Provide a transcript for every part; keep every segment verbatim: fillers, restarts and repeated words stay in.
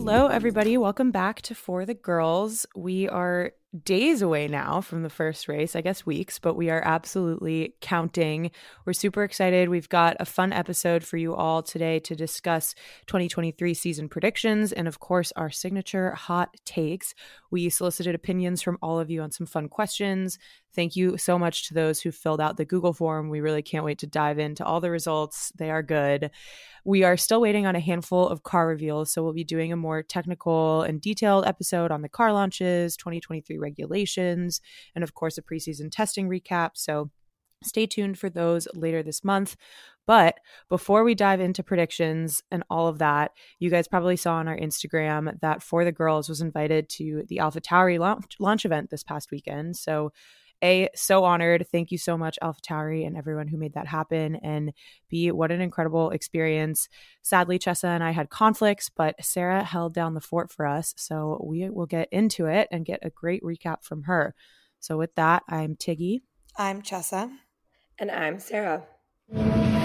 Hello, everybody. Welcome back to For the Girls. We are days away now from the first race, I guess weeks, but we are absolutely counting. We're super excited. We've got a fun episode for you all today to discuss twenty twenty-three season predictions and, of course, our signature hot takes. We solicited opinions from all of you on some fun questions. Thank you so much to those who filled out the Google form. We really can't wait to dive into all the results. They are good. We are still waiting on a handful of car reveals, so we'll be doing a more technical and detailed episode on the car launches, twenty twenty-three regulations, and of course a preseason testing recap. So stay tuned for those later this month. But before we dive into predictions and all of that, you guys probably saw on our Instagram that For the Girls was invited to the AlphaTauri launch, launch event this past weekend. So A, so honored. Thank you so much, AlphaTauri, and everyone who made that happen. And B, what an incredible experience. Sadly, Chessa and I had conflicts, but Sarah held down the fort for us. So we will get into it and get a great recap from her. So with that, I'm Tiggy. I'm Chessa. And I'm Sarah. All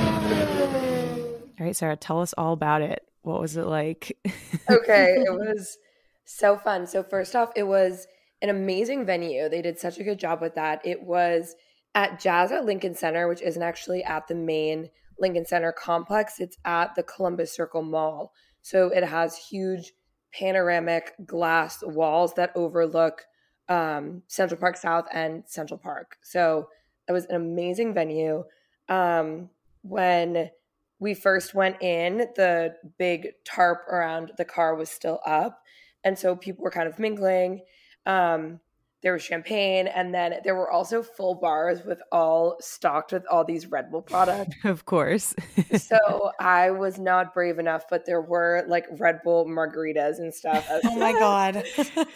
right, Sarah, tell us all about it. What was it like? Okay, it was so fun. So first off, it was an amazing venue. They did such a good job with that. It was at Jazz at Lincoln Center, which isn't actually at the main Lincoln Center complex. It's at the Columbus Circle Mall. So it has huge panoramic glass walls that overlook um, Central Park South and Central Park. So it was an amazing venue. Um, when we first went in, the big tarp around the car was still up. And so people were kind of mingling. Um, there was champagne, and then there were also full bars with all stocked with all these Red Bull products. Of course. So I was not brave enough, but there were like Red Bull margaritas and stuff. Oh my God.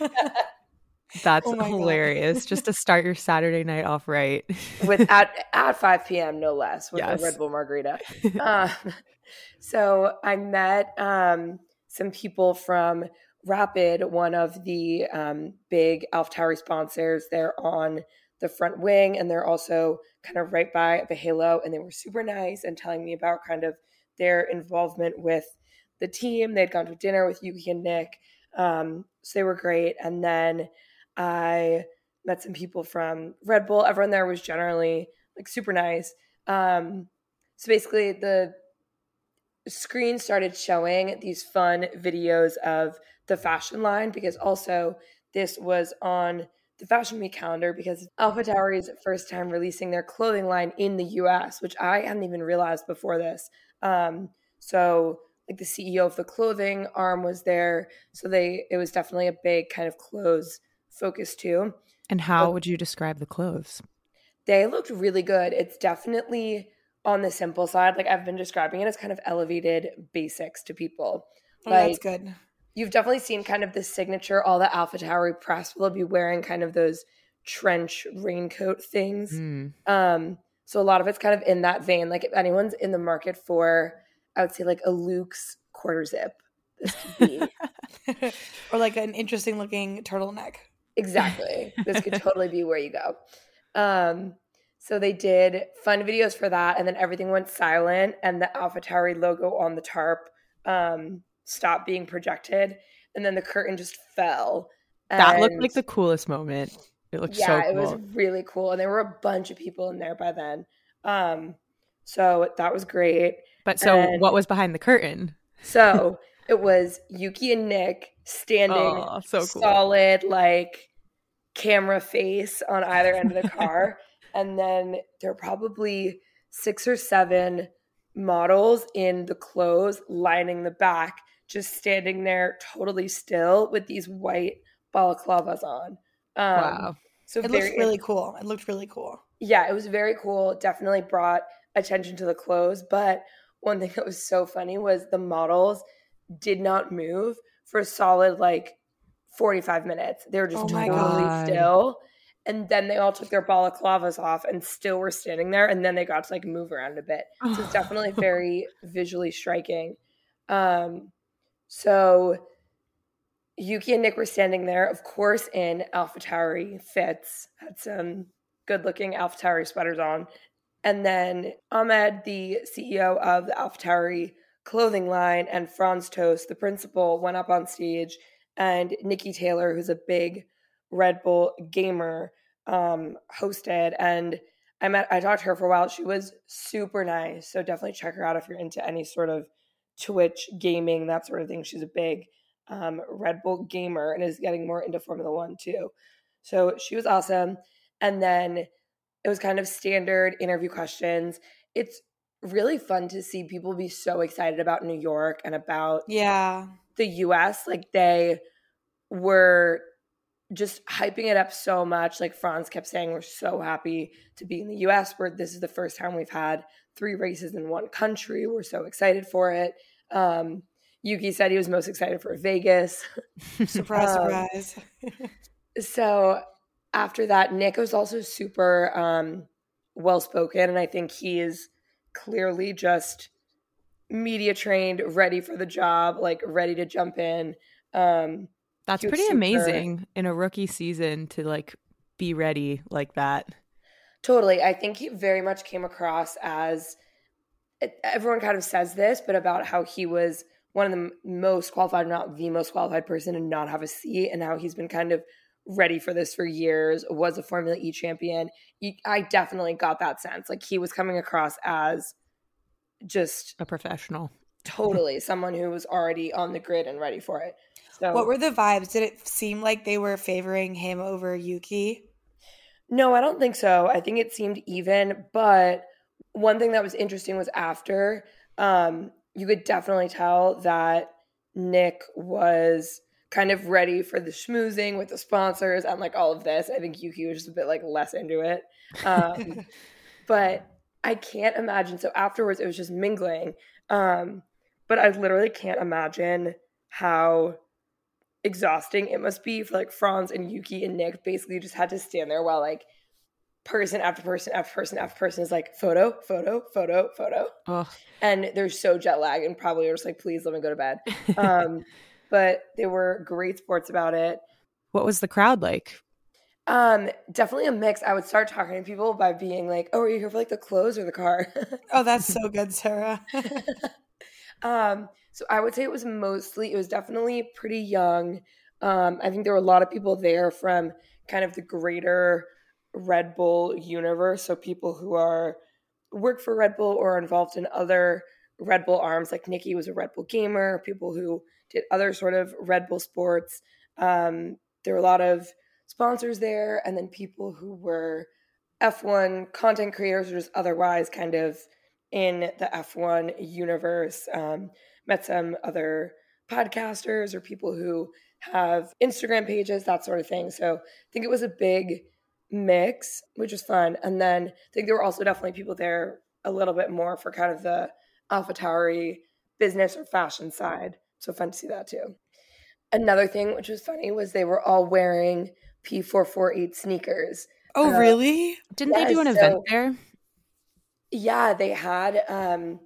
That's oh my hilarious. God. Just to start your Saturday night off right. with at, at five p.m. no less with Yes. a Red Bull margarita. um, so I met um, some people from Rapid, one of the um, big AlphaTauri sponsors. They're on the front wing, and they're also kind of right by the halo, and they were super nice and telling me about kind of their involvement with the team. They'd gone to dinner with Yuki and Nick, um, so they were great. And then I met some people from Red Bull. Everyone there was generally like super nice. Um, so basically the screen started showing these fun videos of the fashion line, because also this was on the Fashion Week calendar, because AlphaTauri's first time releasing their clothing line in the U S, which I hadn't even realized before this. Um, so like the C E O of the clothing arm was there. So they, it was definitely a big kind of clothes focus too. And how So would you describe the clothes? they looked really good. It's definitely on the simple side. Like I've been describing it as kind of elevated basics to people. Oh, like, that's good. You've definitely seen kind of the signature, all the AlphaTauri press will be wearing kind of those trench raincoat things. Mm. Um, so a lot of it's kind of in that vein. Like if anyone's in the market for, I would say like a Luke's quarter zip, this could be. Or like an interesting looking turtleneck. Exactly. This could totally be where you go. Um, so they did fun videos for that, and then everything went silent, and the AlphaTauri logo on the tarp um, stopped being projected, and then the curtain just fell. That looked And like the coolest moment. It looked yeah, so cool. it was really cool, and there were a bunch of people in there by then. Um, so that was great. But so And what was behind the curtain? so it was Yuki and Nick standing Oh, so cool. solid, like camera face on either end of the car. And then there are probably six or seven models in the clothes lining the back, just standing there totally still with these white balaclavas on. Um, Wow. So It very, looked really cool. It looked really cool. yeah, it was very cool. Definitely brought attention to the clothes. But one thing that was so funny was the models did not move for a solid like forty-five minutes. They were just Oh my totally God. still. And then they all took their balaclavas off and still were standing there. And then they got to like move around a bit. So it's definitely very visually striking. Um, so Yuki and Nick were standing there, of course, in AlphaTauri fits, had some good-looking AlphaTauri sweaters on. And then Ahmed, the C E O of the AlphaTauri clothing line, and Franz Toast, the principal, went up on stage, and Nikki Taylor, who's a big Red Bull gamer, um, hosted. And I met, I talked to her for a while. She was super nice. So definitely check her out if you're into any sort of Twitch gaming, that sort of thing. She's a big um, Red Bull gamer and is getting more into Formula One too. So she was awesome. And then it was kind of standard interview questions. It's really fun to see people be so excited about New York and about Yeah. the U S. Like they were just hyping it up so much. Like Franz kept saying, we're so happy to be in the U S, where this is the first time we've had three races in one country. We're so excited for it. Um, Yuki said he was most excited for Vegas. Surprise, Um, surprise. So after that, Nick was also super um, well-spoken, and I think he is clearly just media trained, ready for the job, like ready to jump in. Um, That's he was pretty super- amazing in a rookie season to like be ready like that. Totally. I think he very much came across as, everyone kind of says this, but about how he was one of the most qualified, not the most qualified person to not have a seat, and how he's been kind of ready for this for years, was a Formula E champion. He, I definitely got that sense. Like he was coming across as just A professional. totally someone who was already on the grid and ready for it. So What were the vibes? Did it seem like they were favoring him over Yuki? no, I don't think so. I think it seemed even, but one thing that was interesting was after, um, you could definitely tell that Nick was kind of ready for the schmoozing with the sponsors and like all of this. I think Yuki was just a bit like less into it. Um, but I can't imagine. So afterwards, it was just mingling. Um, but I literally can't imagine how exhausting it must be for like Franz and Yuki and Nick basically just had to stand there while like person after person after person after person is like photo, photo, photo, photo. Oh, And they're so jet lagged and probably are just like, please let me go to bed. Um, but they were great sports about it. what was the crowd like? Um, definitely a mix. I would start talking to people by being like, oh, are you here for like the clothes or the car? Oh, that's so good, Sarah. um, so I would say it was mostly, it was definitely pretty young. Um, I think there were a lot of people there from kind of the greater Red Bull universe. So people who are work for Red Bull or are involved in other Red Bull arms, like Nikki was a Red Bull gamer, people who did other sort of Red Bull sports. Um, there were a lot of sponsors there, and then people who were F one content creators or just otherwise kind of in the F one universe. Um, met some other podcasters or people who have Instagram pages, that sort of thing. So I think it was a big mix, which was fun. And then I think there were also definitely people there a little bit more for kind of the AlphaTauri business or fashion side. So fun to see that too. Another thing which was funny was they were all wearing P four forty-eight sneakers. Oh, Uh, really? Didn't they do an Yes, event so- there? Yeah, they had um,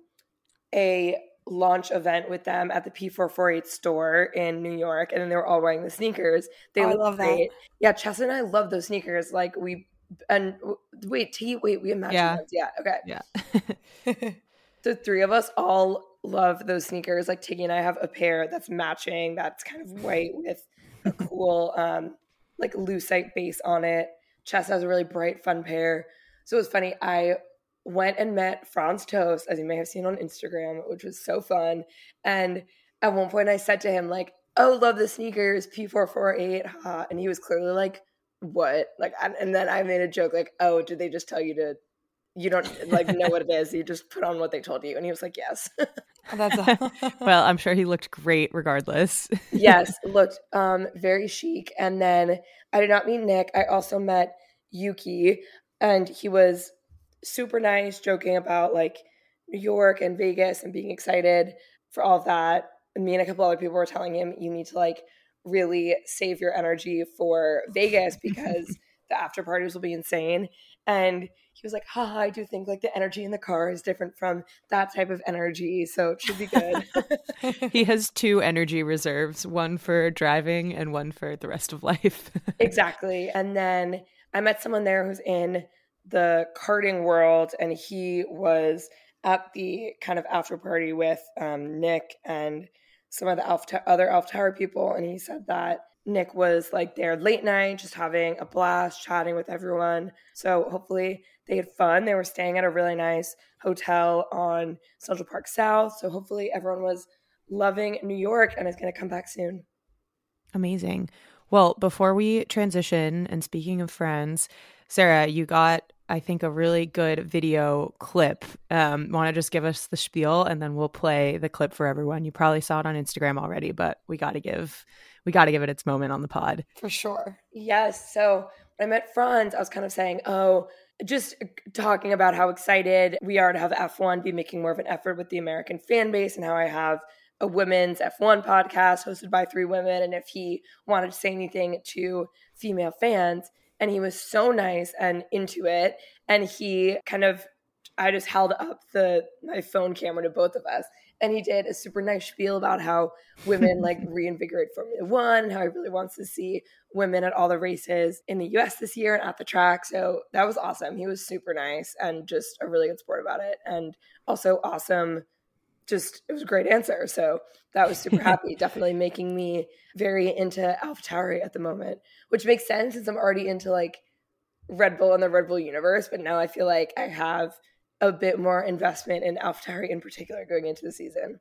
a launch event with them at the P four forty-eight store in New York, and then they were all wearing the sneakers. They Oh, I looked love that. great. Yeah, Chess and I love those sneakers. Like we and wait, T, wait, we have matching Yeah. ones. Yeah, okay. Yeah. The three of us all love those sneakers. Like Tiggy and I have a pair that's matching. That's kind of white with a cool, um, like lucite base on it. Chess has a really bright, fun pair. So it was funny. I went and met Franz Toast, as you may have seen on Instagram, which was so fun. And at one point I said to him, like, oh, love the sneakers, P four forty-eight, ha. And he was clearly like, what? Like, and, and then I made a joke like, oh, did they just tell you to, you don't like know what it is, you just put on what they told you? And he was like, yes. Oh, that's a- Well, I'm sure he looked great regardless. Yes, looked um very chic. And then I did not meet Nick. I also met Yuki, and he was super nice, joking about like New York and Vegas and being excited for all of that. And me and a couple other people were telling him, you need to like really save your energy for Vegas because the after parties will be insane. And he was like, haha, I do think like the energy in the car is different from that type of energy, so it should be good. He has two energy reserves, one for driving and one for the rest of life. Exactly. And then I met someone there who's in the karting world, and he was at the kind of after party with um, Nick and some of the Alpha, other AlphaTauri people, and he said that Nick was like there late night, just having a blast, chatting with everyone. So hopefully they had fun. They were staying at a really nice hotel on Central Park South. So hopefully everyone was loving New York and is going to come back soon. Amazing. Well, before we transition, and speaking of friends, Sarah, you got, I think, a really good video clip. Um, want to just give us the spiel, and then we'll play the clip for everyone. You probably saw it on Instagram already, but we got to give we got to give it its moment on the pod. For sure. Yes. So when I met Franz, I was kind of saying, oh, just talking about how excited we are to have F one be making more of an effort with the American fan base, and how I have a women's F one podcast hosted by three women, and if he wanted to say anything to female fans. And he was so nice and into it. And he kind of, I just held up the my phone camera to both of us. And he did a super nice spiel about how women like reinvigorate Formula One, and how he really wants to see women at all the races in the U S this year and at the track. So that was awesome. He was super nice and just a really good sport about it. And also awesome. Just, it was a great answer. So that was super happy. Definitely making me very into AlphaTauri at the moment, which makes sense since I'm already into like Red Bull and the Red Bull universe. But now I feel like I have a bit more investment in AlphaTauri in particular going into the season.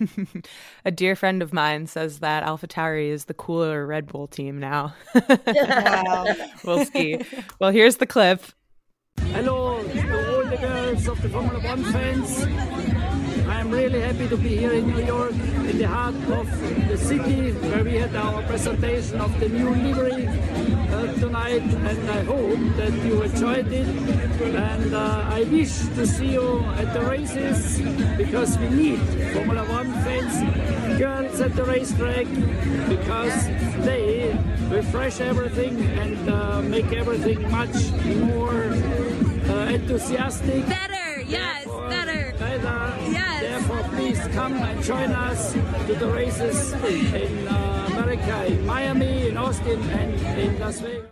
A dear friend of mine says that AlphaTauri is the cooler Red Bull team now. Wow. We'll see. Well, here's the clip. Hello to all the girls of the Formula One fans. I'm really happy to be here in New York, in the heart of the city, where we had our presentation of the new livery uh, tonight, and I hope that you enjoyed it. And uh, I wish to see you at the races, because we need Formula One fans, girls at the racetrack, because they refresh everything and uh, make everything much more uh, enthusiastic. Better, yes, Therefore, better. Better. Yes. Therefore, please come and join us to the races in uh, America, in Miami, in Austin, and in Las Vegas.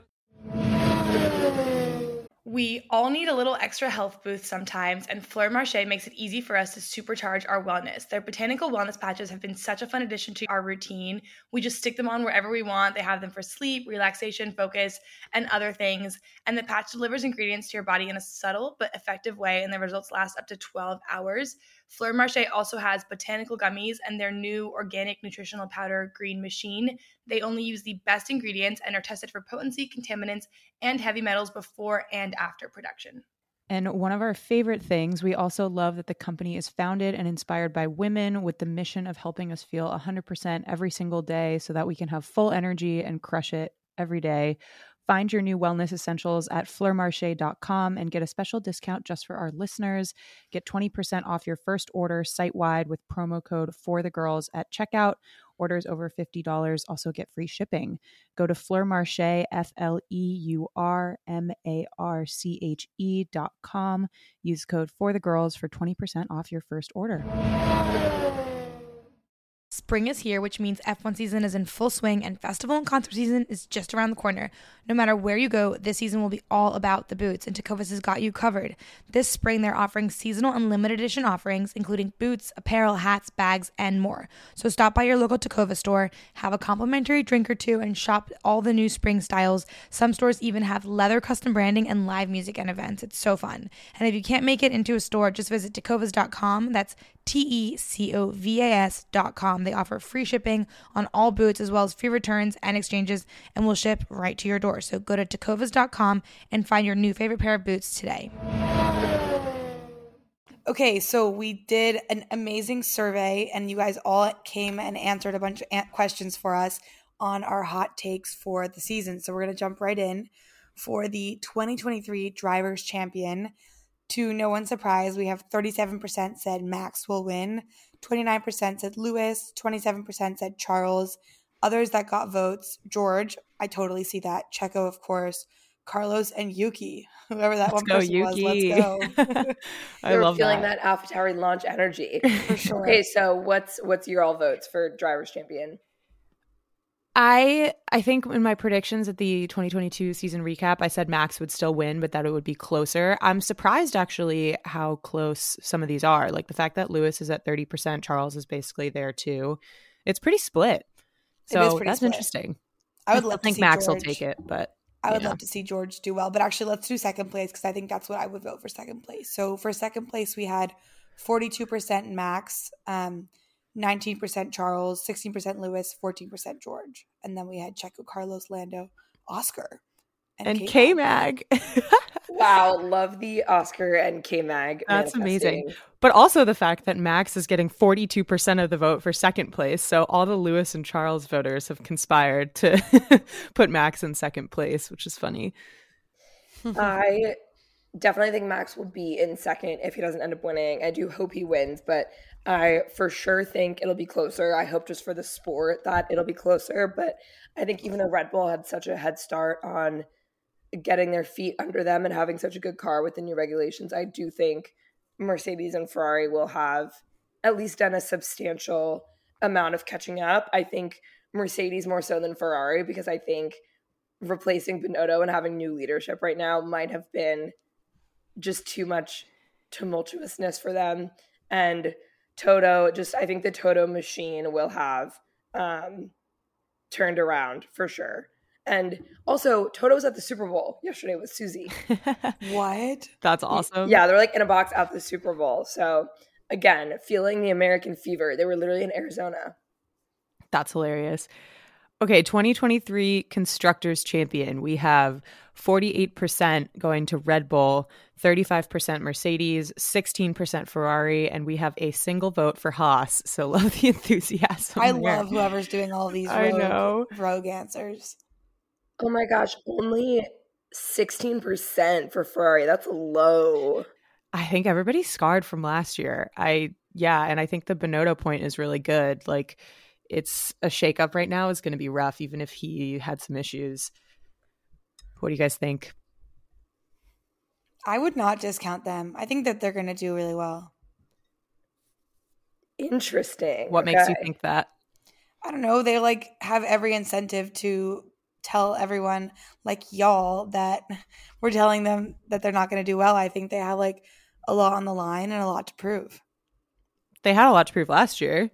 We all need a little extra health boost sometimes, and Fleur Marche makes it easy for us to supercharge our wellness. Their botanical wellness patches have been such a fun addition to our routine. We just stick them on wherever we want. They have them for sleep, relaxation, focus, and other things. And the patch delivers ingredients to your body in a subtle but effective way, and the results last up to twelve hours. Fleur Marche also has botanical gummies and their new organic nutritional powder Green Machine. They only use the best ingredients and are tested for potency, contaminants, and heavy metals before and after production. And one of our favorite things, we also love that the company is founded and inspired by women with the mission of helping us feel one hundred percent every single day so that we can have full energy and crush it every day. Find your new wellness essentials at fleur marche dot com and get a special discount just for our listeners. Get twenty percent off your first order site-wide with promo code for the girls at checkout. Orders over fifty dollars also get free shipping. Go to Fleur Marche, F L E U R M A R C H E dot com. Use code for the girls for twenty percent off your first order. Spring is here, which means F one season is in full swing, and festival and concert season is just around the corner. No matter where you go, this season will be all about the boots, and Tecovas has got you covered. This spring, they're offering seasonal and limited edition offerings, including boots, apparel, hats, bags, and more. So stop by your local Tecovas store, have a complimentary drink or two, and shop all the new spring styles. Some stores even have leather custom branding and live music and events. It's so fun. And if you can't make it into a store, just visit tecovas dot com. That's T E C O V A S dot com. They offer free shipping on all boots as well as free returns and exchanges, and will ship right to your door. So go to tecovas dot com and find your new favorite pair of boots today. Okay, so we did an amazing survey, and you guys all came and answered a bunch of questions for us on our hot takes for the season. So we're going to jump right in for the twenty twenty-three Drivers' Champion. To no one's surprise, we have thirty-seven percent said Max will win, twenty-nine percent said Lewis, twenty-seven percent said Charles. Others that got votes, George, I totally see that. Checo, of course, Carlos, and Yuki. Whoever that let's one go, person Yuki. was, let's go. I You're love feeling that. that AlphaTauri launch energy. For sure. Okay, so what's what's your all votes for Drivers' Champion? I I think in my predictions at the twenty twenty-two season recap, I said Max would still win, but that it would be closer. I'm surprised actually how close some of these are. Like the fact that Lewis is at thirty percent, Charles is basically there too. It's pretty split. So that's split. Interesting. I would love I think to see Max George. will take it, but I would yeah. love to see George do well. But actually, let's do second place because I think that's what I would vote for second place. So for second place, we had forty-two percent Max, um, nineteen percent Charles, sixteen percent Lewis, fourteen percent George. And then we had Checo, Carlos, Lando, Oscar, and, and K-Mag. Wow, love the Oscar and K-Mag. That's amazing. But also the fact that Max is getting forty-two percent of the vote for second place. So all the Lewis and Charles voters have conspired to put Max in second place, which is funny. I definitely think Max will be in second if he doesn't end up winning. I do hope he wins, but I for sure think it'll be closer. I hope just for the sport that it'll be closer. But I think even though Red Bull had such a head start on getting their feet under them and having such a good car with the new regulations, I do think Mercedes and Ferrari will have at least done a substantial amount of catching up. I think Mercedes more so than Ferrari because I think replacing Binotto and having new leadership right now might have been just too much tumultuousness for them. And Toto, just I think the Toto machine will have um, turned around for sure. And also, Toto was at the Super Bowl yesterday with Susie. What? That's awesome. Yeah, they're like in a box at the Super Bowl. So again, feeling the American fever. They were literally in Arizona. That's hilarious. Okay, twenty twenty-three Constructors Champion. We have forty-eight percent going to Red Bull, thirty-five percent Mercedes, sixteen percent Ferrari, and we have a single vote for Haas. So love the enthusiasm. I there. love whoever's doing all these rogue, I know. rogue answers. Oh my gosh, only sixteen percent for Ferrari. That's low. I think everybody's scarred from last year. I yeah, and I think the Binotto point is really good. Like it's a shakeup right now is going to be rough, even if he had some issues. What do you guys think? I would not discount them. I think that they're going to do really well. Interesting. What okay. makes you think that? I don't know. They like have every incentive to tell everyone like y'all that we're telling them that they're not going to do well. I think they have like a lot on the line and a lot to prove. They had a lot to prove last year.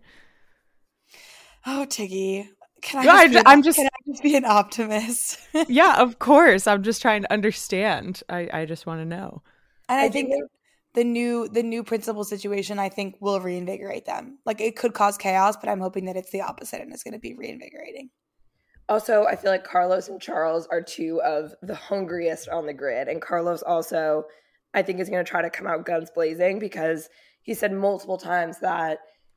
Oh, Tiggy. Can I, no, just, I an, I'm just, can I just be an optimist? Yeah, of course. I'm just trying to understand. I, I just want to know. And I, I think the new the new principal situation, I think, will reinvigorate them. Like, it could cause chaos, but I'm hoping that it's the opposite and it's going to be reinvigorating. Also, I feel like Carlos and Charles are two of the hungriest on the grid. And Carlos also, I think, is going to try to come out guns blazing because he said multiple times that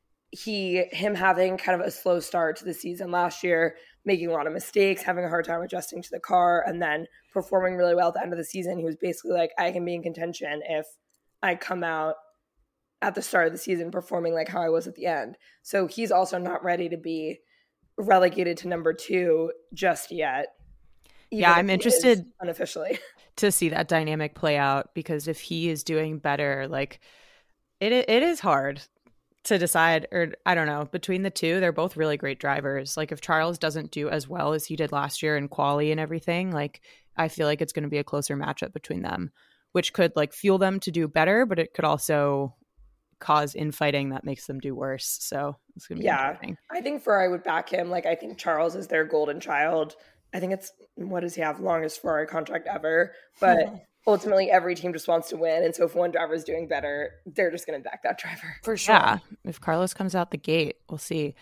he, him having kind of a slow start to the season last year, making a lot of mistakes, having a hard time adjusting to the car, and then performing really well at the end of the season. He was basically like, I can be in contention if I come out at the start of the season performing like how I was at the end. So he's also not ready to be relegated to number two just yet. Yeah, I'm interested unofficially to see that dynamic play out because if he is doing better, like it it is hard to decide, or I don't know, between the two, they're both really great drivers. Like if Charles doesn't do as well as he did last year in quali and everything, like I feel like it's going to be a closer matchup between them, which could like fuel them to do better, but it could also cause infighting that makes them do worse. So it's going to be yeah, interesting. I think Ferrari would back him. Like I think Charles is their golden child. I think it's, what does he have? Longest Ferrari contract ever. But ultimately every team just wants to win. And so if one driver is doing better, they're just going to back that driver. For sure. Yeah. If Carlos comes out the gate, we'll see.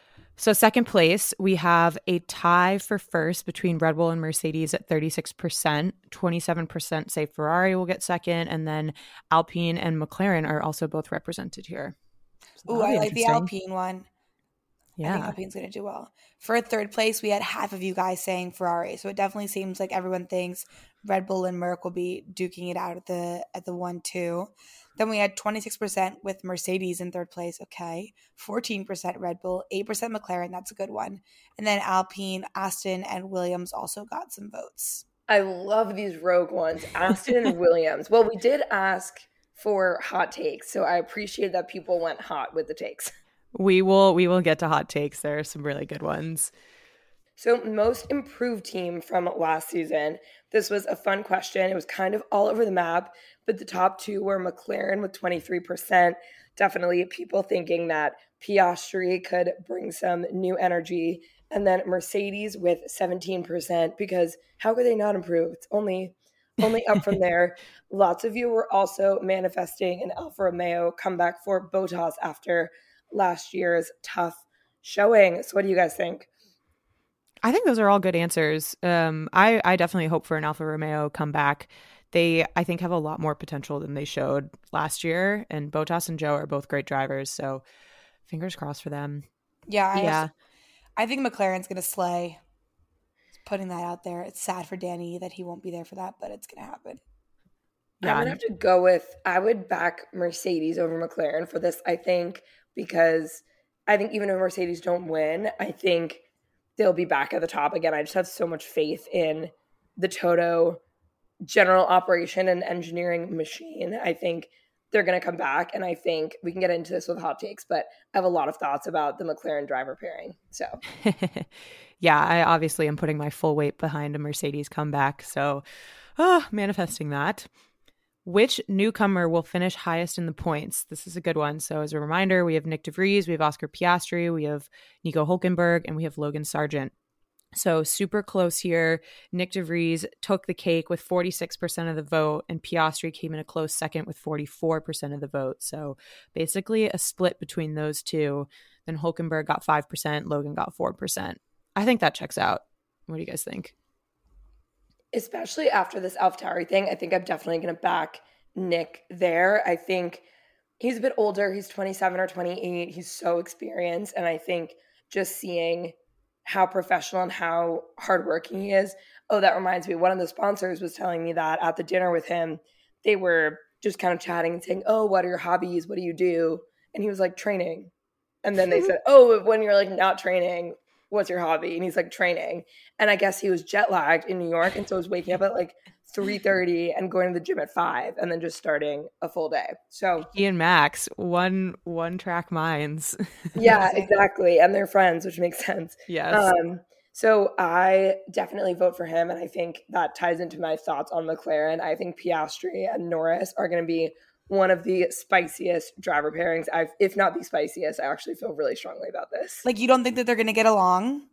So second place, we have a tie for first between Red Bull and Mercedes at thirty-six percent. twenty-seven percent say Ferrari will get second. And then Alpine and McLaren are also both represented here. So Ooh, I like the Alpine one. Yeah. I think Alpine's going to do well. For third place, we had half of you guys saying Ferrari. So it definitely seems like everyone thinks Red Bull and Merc will be duking it out at the at the one two. Then we had twenty-six percent with Mercedes in third place. Okay. fourteen percent Red Bull, eight percent McLaren. That's a good one. And then Alpine, Aston, and Williams also got some votes. I love these rogue ones. Aston and Williams. Well, we did ask for hot takes, so I appreciate that people went hot with the takes. We will we will get to hot takes. There are some really good ones. So most improved team from last season. This was a fun question. It was kind of all over the map, but the top two were McLaren with twenty-three percent. Definitely people thinking that Piastri could bring some new energy. And then Mercedes with seventeen percent, because how could they not improve? It's only only up from there. Lots of you were also manifesting an Alfa Romeo comeback for Bottas after last year's tough showing. So what do you guys think? I think those are all good answers. Um, I, I definitely hope for an Alfa Romeo comeback. They, I think, have a lot more potential than they showed last year. And Bottas and Joe are both great drivers. So fingers crossed for them. Yeah. I, yeah. also, I think McLaren's going to slay. Just putting that out there. It's sad for Danny that he won't be there for that, but it's going to happen. Yeah. I'm going to have to go with, I would back Mercedes over McLaren for this, I think, because I think even if Mercedes don't win, I think they'll be back at the top again. I just have so much faith in the Toto general operation and engineering machine. I think they're going to come back, and I think we can get into this with hot takes, but I have a lot of thoughts about the McLaren driver pairing. So yeah, I obviously am putting my full weight behind a Mercedes comeback. So oh, manifesting that. Which newcomer will finish highest in the points? This is a good one. So as a reminder, we have Nick DeVries, we have Oscar Piastri, we have Nico Hülkenberg, and we have Logan Sargent. So super close here. Nick DeVries took the cake with forty-six percent of the vote, and Piastri came in a close second with forty-four percent of the vote. So basically a split between those two. Then Hülkenberg got five percent, Logan got four percent. I think that checks out. What do you guys think? Especially after this AlphaTauri thing, I think I'm definitely going to back Nick there. I think he's a bit older. He's twenty-seven or twenty-eight. He's so experienced. And I think just seeing how professional and how hardworking he is. Oh, that reminds me. One of the sponsors was telling me that at the dinner with him, they were just kind of chatting and saying, oh, what are your hobbies? What do you do? And he was like, training. And then they said, oh, when you're like not training, what's your hobby? And he's like, training. And I guess he was jet lagged in New York. And so was waking up at like three thirty and going to the gym at five and then just starting a full day. So he and Max, one one track minds. Yeah, exactly. And they're friends, which makes sense. Yes. Um, so I definitely vote for him. And I think that ties into my thoughts on McLaren. I think Piastri and Norris are going to be one of the spiciest driver pairings. I've, if not the spiciest, I actually feel really strongly about this. Like, you don't think that they're going to get along?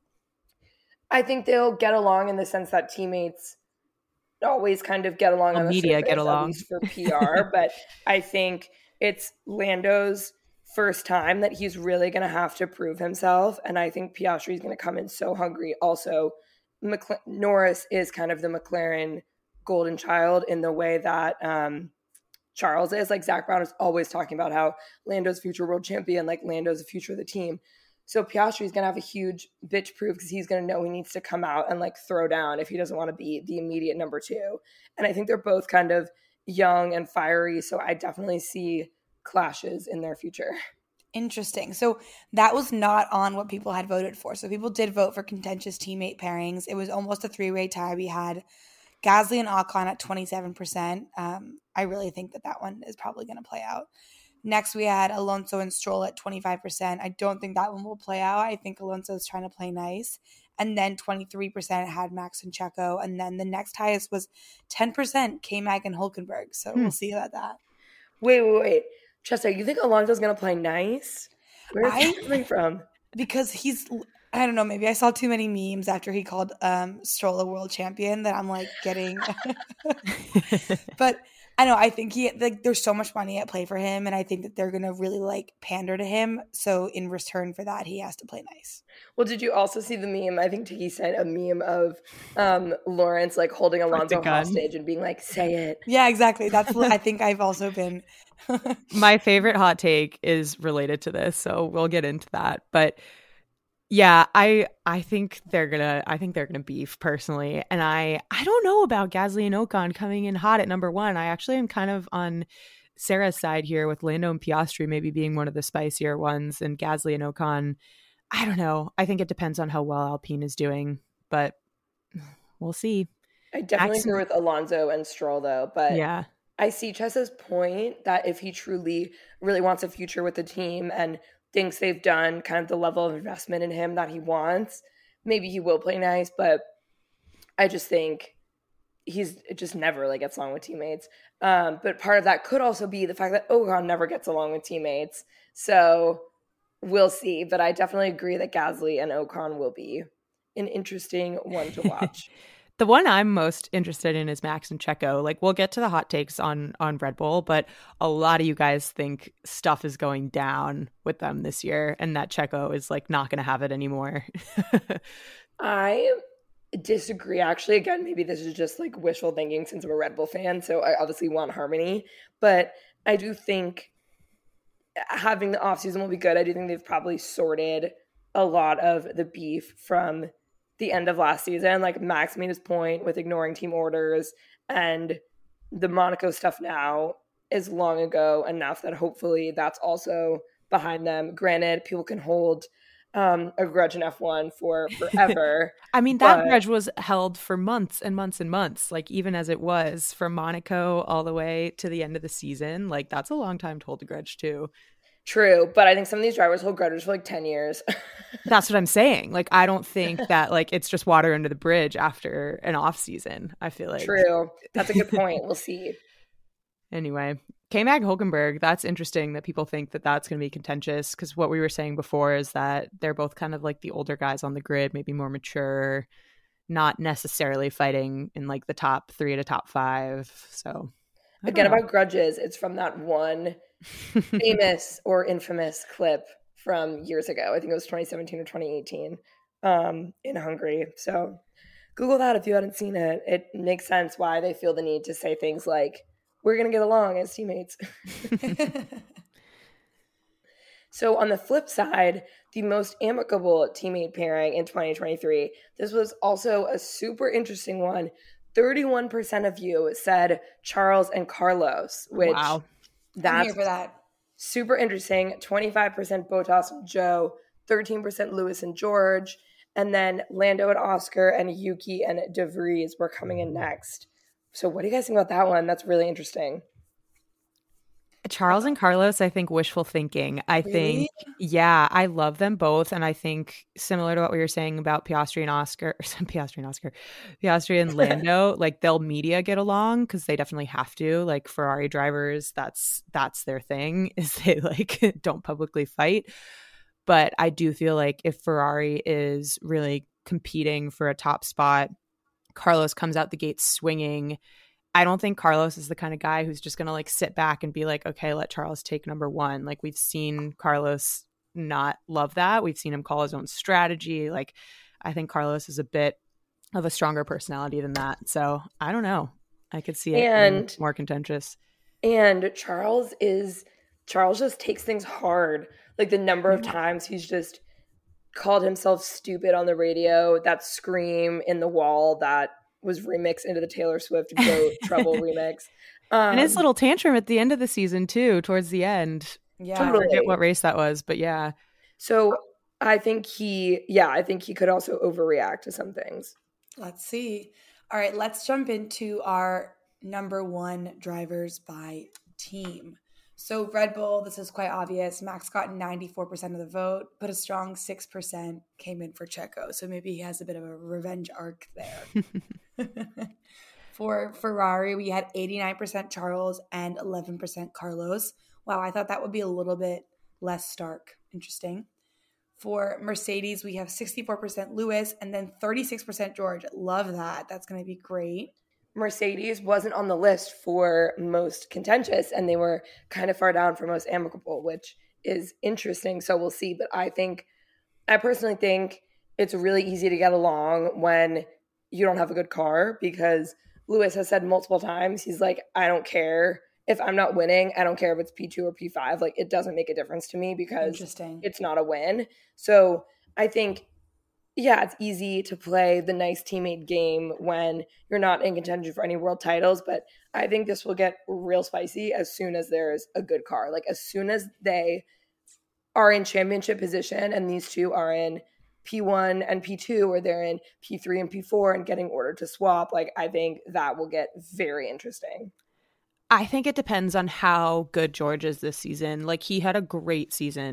I think they'll get along in the sense that teammates always kind of get along well, on the media surface, get along at least for P R. But I think it's Lando's first time that he's really going to have to prove himself. And I think Piastri is going to come in so hungry. Also, McLaren, Norris is kind of the McLaren golden child in the way that um, Charles is. Like, Zach Brown is always talking about how Lando's future world champion, like Lando's the future of the team. So Piastri is going to have a huge bit to prove because he's going to know he needs to come out and like throw down if he doesn't want to be the immediate number two. And I think they're both kind of young and fiery. So I definitely see clashes in their future. Interesting. So that was not on what people had voted for. So people did vote for contentious teammate pairings. It was almost a three-way tie. We had Gasly and Ocon at twenty-seven percent. Um, I really think that that one is probably going to play out. Next, we had Alonso and Stroll at twenty-five percent. I don't think that one will play out. I think Alonso is trying to play nice. And then twenty-three percent had Max and Checo. And then the next highest was ten percent K-Mag and Hülkenberg. So hmm. we'll see about that. Wait, wait, wait. Chester, you think Alonso's going to play nice? Where's I, he coming from? Because he's, I don't know, maybe I saw too many memes after he called um, Stroll a world champion that I'm like getting. But I know, I think he like there's so much money at play for him, and I think that they're gonna really like pander to him. So in return for that, he has to play nice. Well, did you also see the meme? I think Tiki sent a meme of um, Lawrence like holding Alonso hostage and being like, "Say it." Yeah, exactly. That's what I think I've also been. My favorite hot take is related to this, so we'll get into that. But yeah, I I think they're gonna I think they're gonna beef personally, and I I don't know about Gasly and Ocon coming in hot at number one. I actually am kind of on Sarah's side here with Lando and Piastri maybe being one of the spicier ones, and Gasly and Ocon. I don't know. I think it depends on how well Alpine is doing, but we'll see. I definitely Max- agree with Alonso and Stroll though, but yeah. I see Chessa's point that if he truly really wants a future with the team and thinks they've done kind of the level of investment in him that he wants, maybe he will play nice, but I just think he's just never like gets along with teammates. Um, but part of that could also be the fact that Ocon never gets along with teammates. So we'll see. But I definitely agree that Gasly and Ocon will be an interesting one to watch. The one I'm most interested in is Max and Checo. Like, we'll get to the hot takes on on Red Bull, but a lot of you guys think stuff is going down with them this year and that Checo is like not going to have it anymore. I disagree. Actually, again, maybe this is just like wishful thinking since I'm a Red Bull fan, so I obviously want harmony. But I do think having the offseason will be good. I do think they've probably sorted a lot of the beef from the end of last season. Like Max made his point with ignoring team orders, and the Monaco stuff now is long ago enough that hopefully that's also behind them. Granted, people can hold um, a grudge in F one for forever. I mean, that but... grudge was held for months and months and months, like even as it was from Monaco all the way to the end of the season. Like that's a long time to hold a grudge too. True, but I think some of these drivers hold grudges for like ten years. That's what I'm saying. Like, I don't think that like it's just water under the bridge after an off season. I feel like. True. That's a good point. We'll see. Anyway, K-Mag Hulkenberg, that's interesting that people think that that's going to be contentious, because what we were saying before is that they're both kind of like the older guys on the grid, maybe more mature, not necessarily fighting in like the top three to top five. So again, know. about grudges, it's from that one famous or infamous clip from years ago. I think it was twenty seventeen or twenty eighteen um, in Hungary. So Google that if you hadn't seen it. It makes sense why they feel the need to say things like, we're going to get along as teammates. So on the flip side, the most amicable teammate pairing in twenty twenty-three, this was also a super interesting one. thirty-one percent of you said Charles and Carlos, which wow. That's I'm here for that. Super interesting. twenty-five percent Bottas and Joe, thirteen percent Lewis and George, and then Lando and Oscar and Yuki and De Vries were coming in next. So what do you guys think about that one? That's really interesting. Charles and Carlos, I think wishful thinking. I Really? think, yeah, I love them both. And I think similar to what we were saying about Piastri and Oscar, or Piastri and Oscar, Piastri and Lando, like they'll media get along because they definitely have to. Like Ferrari drivers, that's that's their thing, is they like don't publicly fight. But I do feel like if Ferrari is really competing for a top spot, Carlos comes out the gate swinging. I don't think Carlos is the kind of guy who's just going to like sit back and be like, okay, let Charles take number one. Like we've seen Carlos not love that. We've seen him call his own strategy. Like I think Carlos is a bit of a stronger personality than that. So I don't know. I could see it and, being more contentious. And Charles is, Charles just takes things hard. Like the number of times he's just called himself stupid on the radio, that scream in the wall that was remixed into the Taylor Swift Go Trouble remix. Um, and his little tantrum at the end of the season too, towards the end. Yeah. I forget what race that was, but yeah. So I think he, yeah, I think he could also overreact to some things. Let's see. All right, let's jump into our number one drivers by team. So Red Bull, this is quite obvious. Max got ninety-four percent of the vote, but a strong six percent came in for Checo. So maybe he has a bit of a revenge arc there. For Ferrari, we had eighty-nine percent Charles and eleven percent Carlos. Wow, I thought that would be a little bit less stark. Interesting. For Mercedes, we have sixty-four percent Lewis and then thirty-six percent George. Love that. That's going to be great. Mercedes wasn't on the list for most contentious, and they were kind of far down for most amicable, which is interesting. So we'll see. But I think, I personally think it's really easy to get along when you don't have a good car, because Lewis has said multiple times, he's like, I don't care if I'm not winning. I don't care if it's P two or P five. Like, it doesn't make a difference to me because it's not a win. So I think, yeah, it's easy to play the nice teammate game when you're not in contention for any world titles. But I think this will get real spicy as soon as there's a good car. Like, as soon as they are in championship position and these two are in P one and P two, or they're in P three and P four and getting ordered to swap, like, I think that will get very interesting. I think it depends on how good George is this season. Like, he had a great season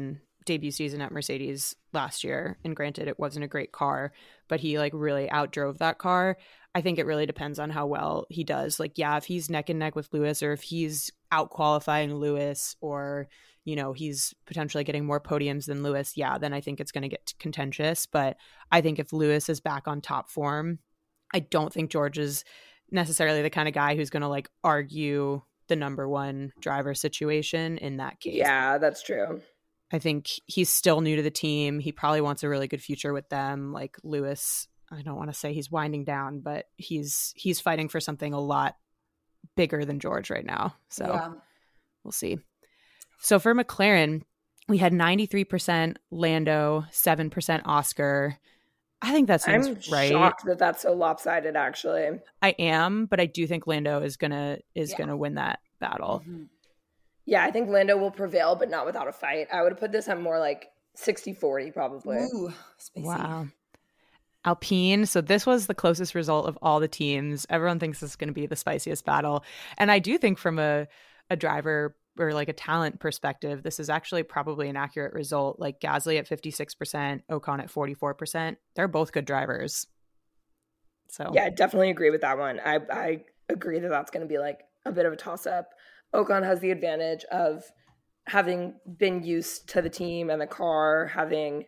debut season at Mercedes last year. And granted, it wasn't a great car, but he like really outdrove that car. I think it really depends on how well he does. Like, yeah, if he's neck and neck with Lewis, or if he's out qualifying Lewis, or, you know, he's potentially getting more podiums than Lewis, yeah, then I think it's going to get contentious. But I think if Lewis is back on top form, I don't think George is necessarily the kind of guy who's going to like argue the number one driver situation in that case. Yeah, that's true. I think he's still new to the team. He probably wants a really good future with them. Like Lewis, I don't want to say he's winding down, but he's he's fighting for something a lot bigger than George right now. So yeah. We'll see. So for McLaren, we had ninety-three percent Lando, seven percent Oscar. I think that seems I'm right. I'm shocked that that's so lopsided, actually. I am, but I do think Lando is gonna is yeah. gonna win that battle. Mm-hmm. Yeah, I think Lando will prevail, but not without a fight. I would have put this on more like sixty forty probably. Ooh, spicy. Wow. Alpine. So this was the closest result of all the teams. Everyone thinks this is going to be the spiciest battle. And I do think from a, a driver or like a talent perspective, this is actually probably an accurate result. Like Gasly at fifty-six percent, Ocon at forty-four percent. They're both good drivers. So yeah, I definitely agree with that one. I, I agree that that's going to be like a bit of a toss up. Ocon has the advantage of having been used to the team and the car, having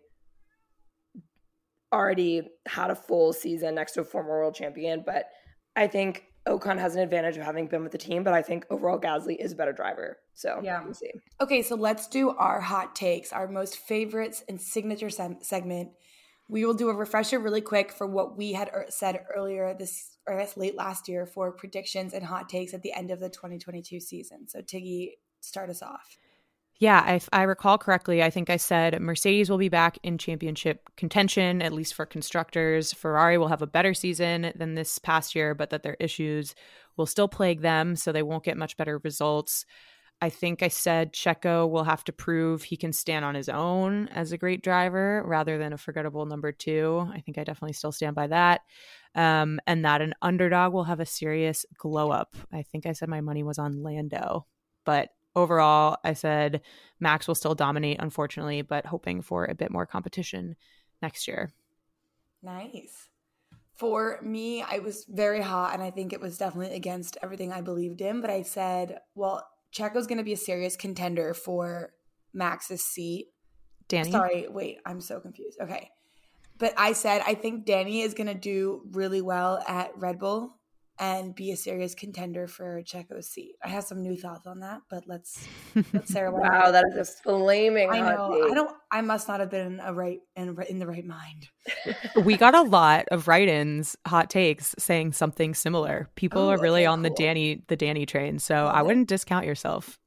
already had a full season next to a former world champion. But I think Ocon has an advantage of having been with the team, but I think overall Gasly is a better driver. So yeah, we'll see. Okay, so let's do our hot takes, our most favorites and signature se- segment. We will do a refresher really quick for what we had er- said earlier this, or I guess late last year, for predictions and hot takes at the end of the twenty twenty-two season. So Tiggy, start us off. Yeah, if I recall correctly, I think I said Mercedes will be back in championship contention, at least for constructors. Ferrari will have a better season than this past year, but that their issues will still plague them, so they won't get much better results. I think I said Checo will have to prove he can stand on his own as a great driver rather than a forgettable number two. I think I definitely still stand by that. Um, and that an underdog will have a serious glow up. I think I said my money was on Lando, but overall, I said Max will still dominate, unfortunately, but hoping for a bit more competition next year. Nice. For me, I was very hot, and I think it was definitely against everything I believed in, but I said, well, Checo's going to be a serious contender for Max's seat. Danny? Sorry, wait, I'm so confused. Okay. But I said I think Danny is going to do really well at Red Bull and be a serious contender for Checo's seat. I have some new thoughts on that, but let's let's Sarah. Wow, that is a flaming I hot know. take. I don't. I must not have been a right in in the right mind. We got a lot of write-ins, hot takes saying something similar. People Oh, are really okay, on the cool. Danny the Danny train, so Love I it. wouldn't discount yourself.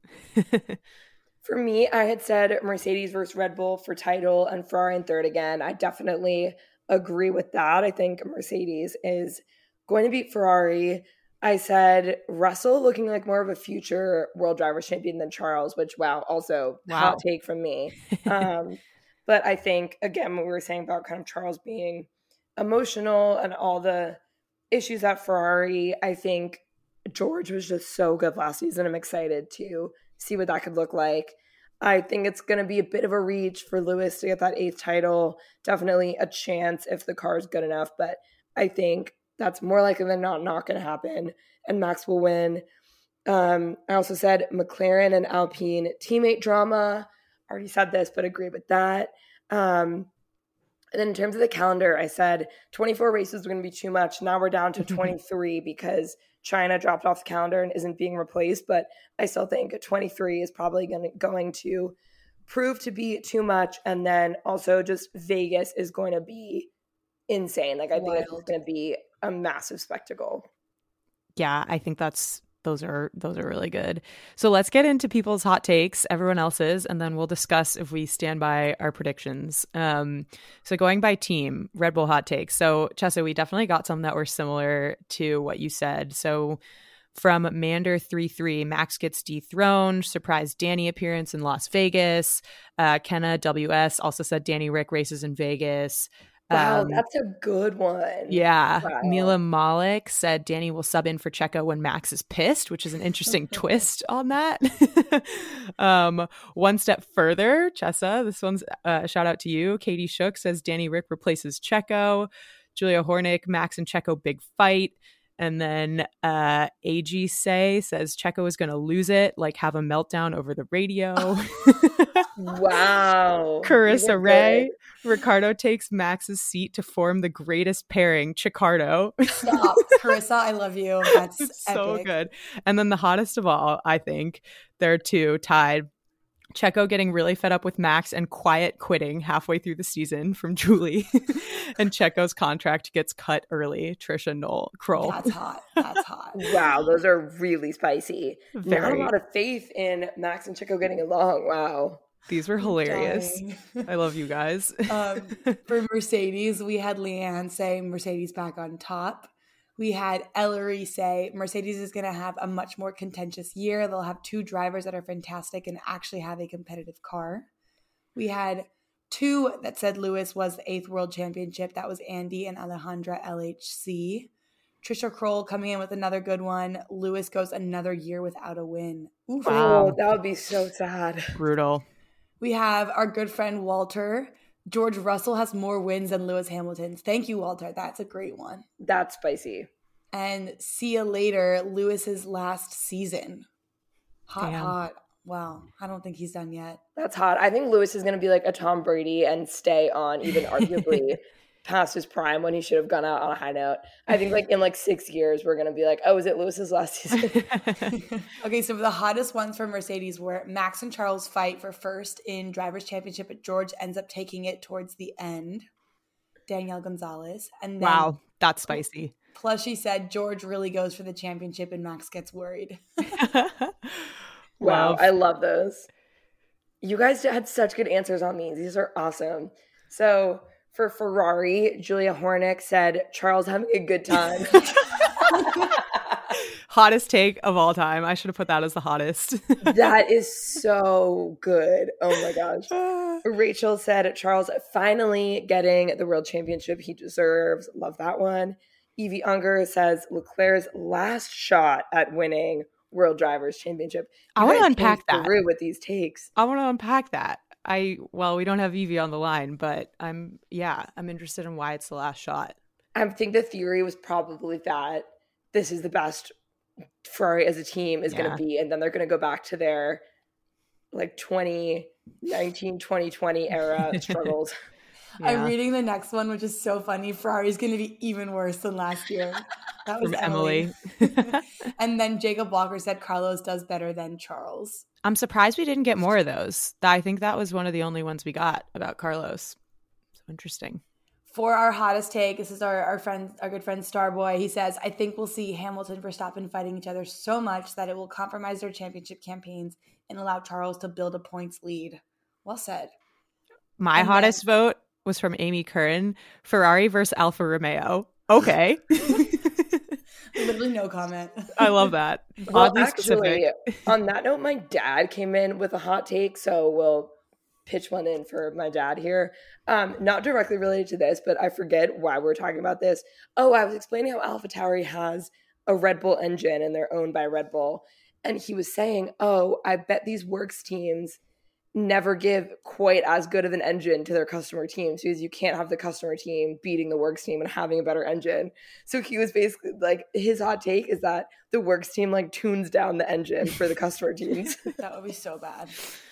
For me, I had said Mercedes versus Red Bull for title and Ferrari in third again. I definitely agree with that. I think Mercedes is going to beat Ferrari. I said Russell looking like more of a future world drivers champion than Charles, which, wow, also Wow. hot take from me. Um, but I think, again, what we were saying about kind of Charles being emotional and all the issues at Ferrari, I think George was just so good last season. I'm excited to see what that could look like. I think it's going to be a bit of a reach for Lewis to get that eighth title. Definitely a chance if the car is good enough, but I think that's more likely than not not going to happen, and Max will win. Um, I also said McLaren and Alpine teammate drama. Already said this, but agree with that. Um, and then in terms of the calendar, I said twenty-four races were going to be too much. Now we're down to twenty-three because China dropped off the calendar and isn't being replaced. But I still think twenty-three is probably going to, going to prove to be too much. And then also just Vegas is going to be insane. Like I think Wild. it's going to be a massive spectacle. Yeah, I think that's those are those are really good. So let's get into people's hot takes, everyone else's, and then we'll discuss if we stand by our predictions. Um, so going by team, Red Bull hot takes. So Chessa, we definitely got some that were similar to what you said. So from Mander three three, Max gets dethroned, surprise Danny appearance in Las Vegas. Uh, Kenna W S also said Danny Rick races in Vegas. Wow, Um, that's a good one. Yeah. Wow. Mila Malik said Danny will sub in for Checo when Max is pissed, which is an interesting twist on that. um, one step further, Chessa, this one's a uh, shout out to you. Katie Shook says Danny Rick replaces Checo. Julia Hornick, Max and Checo big fight. And then uh, A G Say says Checo is going to lose it, like have a meltdown over the radio. Wow. Carissa Ray, Ricardo takes Max's seat to form the greatest pairing, Chicardo. Stop. Carissa, I love you. That's It's so epic. good. And then the hottest of all, I think, there are two tied. Checo getting really fed up with Max and quiet quitting halfway through the season from Julie. And Checo's contract gets cut early. Trisha Knoll Kroll. That's hot. That's hot. Wow, those are really spicy. Very. Not a lot of faith in Max and Checo getting along. Wow. These were hilarious. Dying. I love you guys. um, for Mercedes, we had Leanne say Mercedes back on top. We had Ellery say Mercedes is going to have a much more contentious year. They'll have two drivers that are fantastic and actually have a competitive car. We had two that said Lewis was the eighth world championship. That was Andy and Alejandra L H C. Trisha Kroll coming in with another good one. Lewis goes another year without a win. Oof. Wow. Oh, that would be so sad. Brutal. We have our good friend Walter. George Russell has more wins than Lewis Hamilton. Thank you, Walter. That's a great one. That's spicy. And see you later, Lewis's last season. Hot, Damn. hot. Wow. I don't think he's done yet. That's hot. I think Lewis is going to be like a Tom Brady and stay on even arguably past his prime when he should have gone out on a high note. I think like in like six years, we're going to be like, oh, is it Lewis's last season? Okay, so the hottest ones for Mercedes were Max and Charles fight for first in Drivers' Championship, but George ends up taking it towards the end. Danielle Gonzalez. And then Wow, that's spicy. plus she said George really goes for the championship and Max gets worried. Wow, Wow. I love those. You guys had such good answers on these. These are awesome. So for Ferrari, Julia Hornick said, Charles having a good time. Hottest take of all time. I should have put that as the hottest. That is so good. Oh my gosh. Rachel said, Charles finally getting the world championship he deserves. Love that one. Evie Unger says Leclerc's last shot at winning World Drivers' Championship. I You want to guys unpack came that. through with these takes. I want to unpack that. I well, we don't have Evie on the line, but I'm yeah, I'm interested in why it's the last shot. I think the theory was probably that this is the best Ferrari as a team is Yeah. going to be, and then they're going to go back to their like twenty nineteen, twenty twenty era struggles. I'm Yeah. reading the next one, which is so funny. Ferrari's going to be even worse than last year. That was From Emily. Emily. And then Jacob Walker said Carlos does better than Charles. I'm surprised we didn't get more of those. I think that was one of the only ones we got about Carlos. So interesting. For our hottest take, this is our, our friend, our good friend Starboy. He says, I think we'll see Hamilton Verstappen fighting each other so much that it will compromise their championship campaigns and allow Charles to build a points lead. Well said. My And hottest vote was from Amy Curran. Ferrari versus Alfa Romeo. Okay. Literally no comment. I love that. Well, Oddly actually, specific. on that note, my dad came in with a hot take, so we'll pitch one in for my dad here. Um, not directly related to this, but I forget why we're talking about this. Oh, I was explaining how AlphaTauri has a Red Bull engine and they're owned by Red Bull. And he was saying, oh, I bet these works teams never give quite as good of an engine to their customer teams because you can't have the customer team beating the works team and having a better engine. So he was basically like, his hot take is that the works team like tunes down the engine for the customer teams. That would be so bad.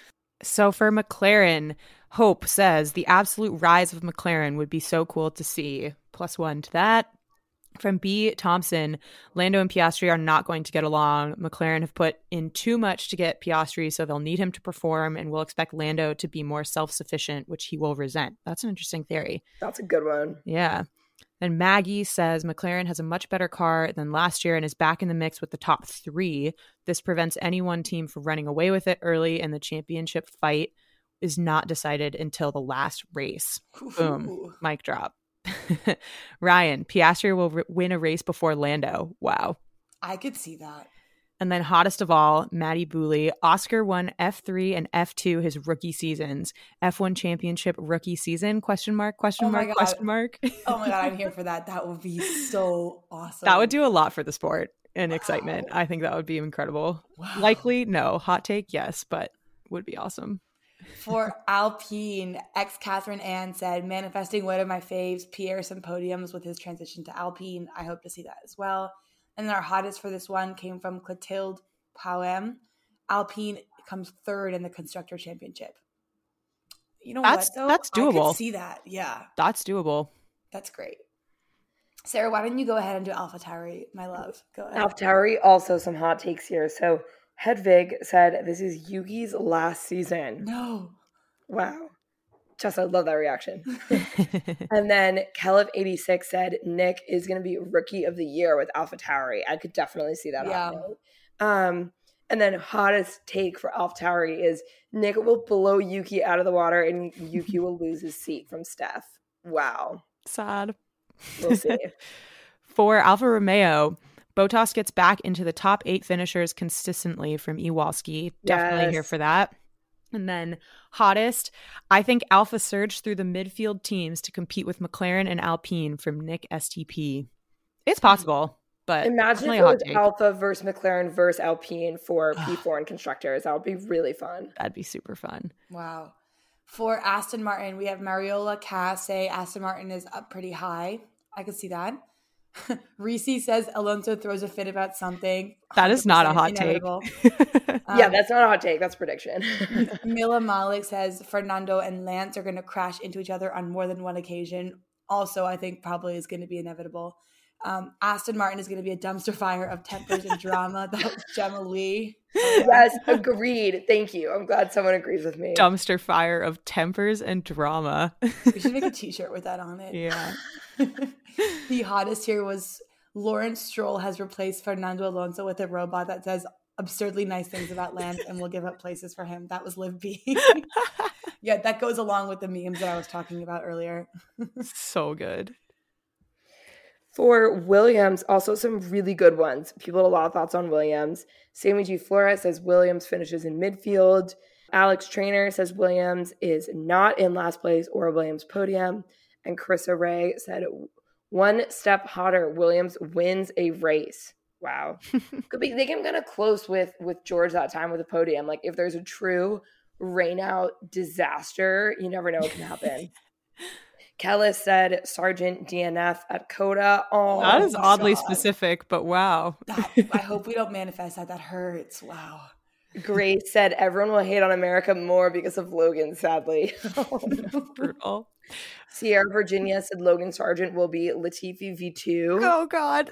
So for McLaren, Hope says the absolute rise of McLaren would be so cool to see. Plus one to that. From B. Thompson, Lando and Piastri are not going to get along. McLaren have put in too much to get Piastri, so they'll need him to perform, and we'll expect Lando to be more self-sufficient, which he will resent. That's an interesting theory. That's a good one. Yeah. Then Maggie says McLaren has a much better car than last year and is back in the mix with the top three. This prevents any one team from running away with it early, and the championship fight is not decided until the last race. Boom. Ooh. Mic drop. Ryan, Piastri will r- win a race before Lando. Wow. I could see that. And then hottest of all, Maddie Booley. Oscar won F three and F two his rookie seasons. F one championship rookie season, question mark, question Oh my mark, God. question mark. Oh my God, I'm here for that. That would be so awesome. That would do a lot for the sport and Wow. excitement. I think that would be incredible. Wow. Likely, no. Hot take, yes, but would be awesome. For Alpine, ex Catherine Ann said, manifesting one of my faves, Pierre some podiums with his transition to Alpine. I hope to see that as well. And then our hottest for this one came from Clotilde Pauem. Alpine comes third in the Constructor Championship. You know That's- what, though? that's I doable. could see that. Yeah, That's doable. that's great. Sarah, why don't you go ahead and do AlphaTauri, my love? Go ahead. AlphaTauri, also some hot takes here. So Hedvig said this is Yuki's last season. No. Wow. Jess, I love that reaction. And then Kellev eighty-six said Nick is going to be rookie of the year with AlphaTauri. I could definitely see that Yeah. happening. Um, and then hottest take for AlphaTauri is Nick will blow Yuki out of the water and Yuki will lose his seat from Steph. Wow. Sad. We'll see. For Alfa Romeo, Bottas gets back into the top eight finishers consistently from Iwalski. Definitely Yes. here for that. And then hottest, I think Alpha surged through the midfield teams to compete with McLaren and Alpine from Nick S T P. It's possible, but Imagine definitely if a it hot was take. Alpha versus McLaren versus Alpine for P four and constructors. That would be really fun. That'd be super fun. Wow. For Aston Martin, we have Mariola Cass say Aston Martin is up pretty high. I could see that. Reese says Alonso throws a fit about something. That is not a hot inevitable. take. Um, Yeah, that's not a hot take. That's prediction. Mila Malik says Fernando and Lance are going to crash into each other on more than one occasion. Also, I think probably is going to be inevitable. Um, Aston Martin is going to be a dumpster fire of tempers and drama. That was Gemma Lee. Yes, agreed. Thank you. I'm glad someone agrees with me. Dumpster fire of tempers and drama. We should make a t-shirt with that on it. Yeah. The hottest here was Lawrence Stroll has replaced Fernando Alonso with a robot that says absurdly nice things about Lance and will give up places for him. That was Liv B. Yeah, that goes along with the memes that I was talking about earlier. So good. For Williams, also some really good ones. People had a lot of thoughts on Williams. Sammy G. Flores says Williams finishes in midfield. Alex Trainer says Williams is not in last place or a Williams podium. And Carissa Ray said one step hotter, Williams wins a race. Wow. Could be, they came kind of close with, with George that time with a podium. Like if there's a true rain out disaster, you never know what can happen. Kellis said Sergeant D N F at Coda. Oh, That is my oddly God. specific, but wow. That, I hope we don't manifest that. That hurts. Wow. Grace said everyone will hate on America more because of Logan, sadly. Oh, no. Brutal. Sierra Virginia said Logan Sargent will be Latifi V two. Oh, God.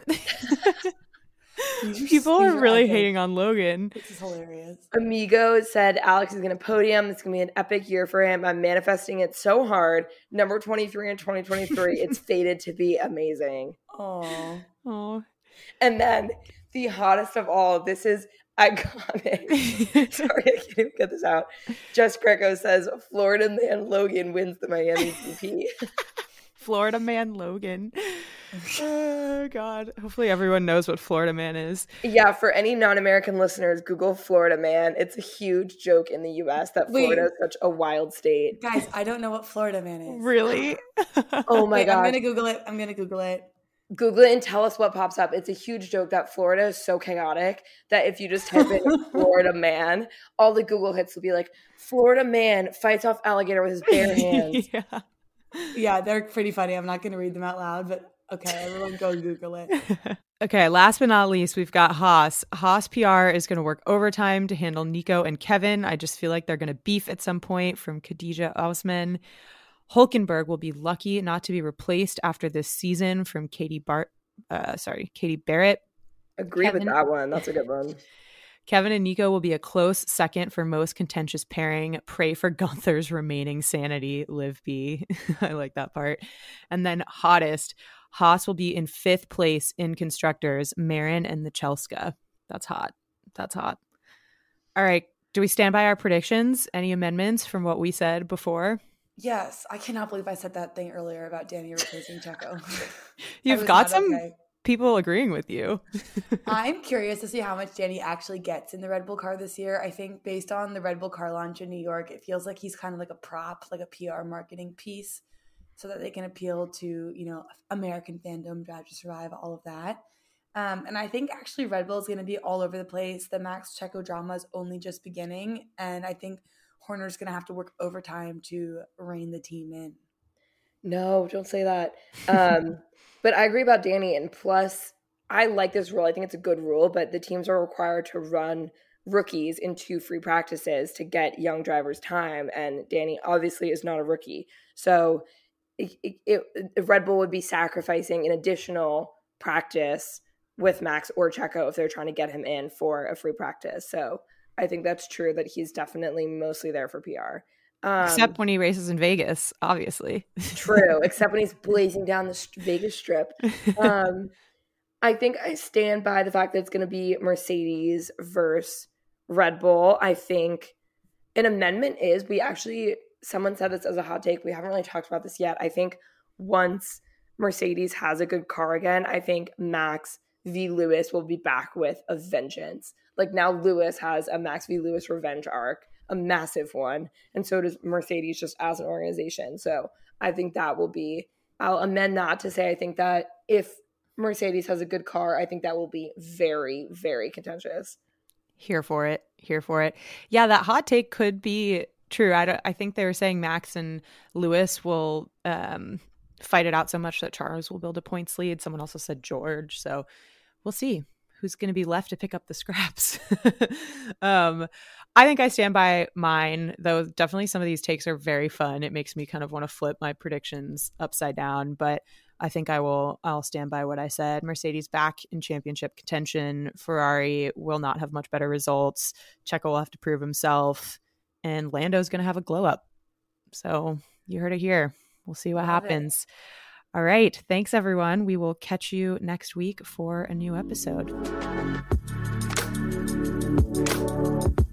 These People are these really epic. hating on Logan. This is hilarious. Amigo said Alex is going to podium. It's going to be an epic year for him. I'm manifesting it so hard. Number twenty-three in twenty twenty-three. It's fated to be amazing. Oh. Oh. And then the hottest of all, this is iconic. Sorry, I can't even get this out. Jess Greco says Florida man Logan wins the Miami G P. Florida man Logan. Oh, God. Hopefully everyone knows what Florida man is. Yeah, for any non-American listeners, Google Florida man. It's a huge joke in the U S that Wait. Florida is such a wild state. Guys, I don't know what Florida man is. Really? Oh my Wait, God. I'm going to Google it. I'm going to Google it. Google it and tell us what pops up. It's a huge joke that Florida is so chaotic that if you just type in Florida man, all the Google hits will be like, Florida man fights off alligator with his bare hands. Yeah. Yeah, they're pretty funny. I'm not going to read them out loud, but okay, everyone go Google it. Okay, last but not least, we've got Haas. Haas P R is going to work overtime to handle Nico and Kevin. I just feel like they're going to beef at some point from Khadija Osman. Hulkenberg will be lucky not to be replaced after this season from Katie Bart. Uh, sorry, Katie Barrett. Agree Kevin- with that one. That's a good one. Kevin and Nico will be a close second for most contentious pairing. Pray for Gunther's remaining sanity, Liv B. I like that part. And then hottest, Haas will be in fifth place in constructors, Marin and the Chelska. That's hot. That's hot. All right. Do we stand by our predictions? Any amendments from what we said before? Yes, I cannot believe I said that thing earlier about Danny replacing Checo. I You've was got not some okay. people agreeing with you. I'm curious to see how much Danny actually gets in the Red Bull car this year. I think based on the Red Bull car launch in New York, it feels like he's kind of like a prop, like a P R marketing piece so that they can appeal to, you know, American fandom, Drive to Survive, all of that. Um, and I think actually Red Bull is going to be all over the place. The Max Checo drama is only just beginning. And I think Horner's going to have to work overtime to rein the team in. No, don't say that. Um, but I agree about Danny. And plus, I like this rule. I think it's a good rule, but the teams are required to run rookies into free practices to get young drivers time. And Danny obviously is not a rookie. So it, it, it, Red Bull would be sacrificing an additional practice with Max or Checo if they're trying to get him in for a free practice. So I think that's true that he's definitely mostly there for P R. Um, except when he races in Vegas, obviously. True, except when he's blazing down the Vegas Strip. Um, I think I stand by the fact that it's going to be Mercedes versus Red Bull. I think an amendment is, we actually, someone said this as a hot take, we haven't really talked about this yet. I think once Mercedes has a good car again, I think Max v. Lewis will be back with a vengeance. Like now Lewis has a Max v. Lewis revenge arc, a massive one, and so does Mercedes just as an organization. So I think that will be, I'll amend that to say I think that if Mercedes has a good car, I think that will be very, very contentious. Here for it. Here for it. Yeah, that hot take could be true. I, don't, I think they were saying Max and Lewis will um, fight it out so much that Charles will build a points lead. Someone also said George. So we'll see who's going to be left to pick up the scraps. um, I think I stand by mine, though definitely some of these takes are very fun. It makes me kind of want to flip my predictions upside down, but I think I will, I'll stand by what I said. Mercedes back in championship contention. Ferrari will not have much better results. Checo will have to prove himself, and Lando's going to have a glow up. So you heard it here. We'll see what Love happens. It. All right. Thanks, everyone. We will catch you next week for a new episode.